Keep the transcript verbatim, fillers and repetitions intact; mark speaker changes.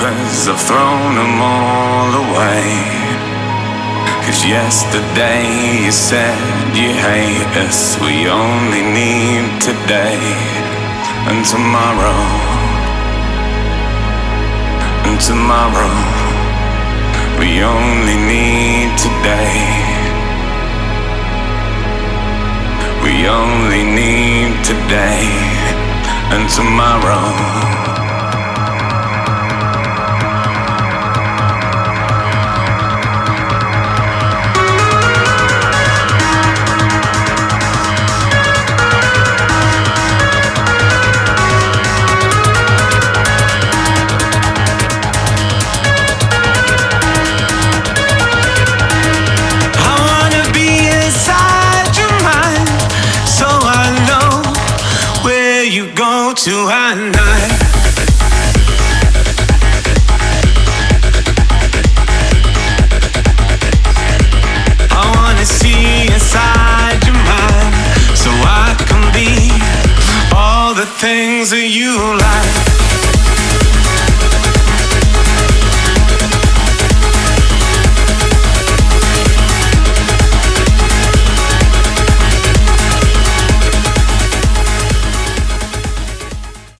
Speaker 1: 'cause I've thrown them all away. 'Cause yesterday you said you hate us. We only need today and tomorrow. And tomorrow we only need today. We only need today and tomorrow. To at night, I wanna see inside your mind, so I can be all the things that you like.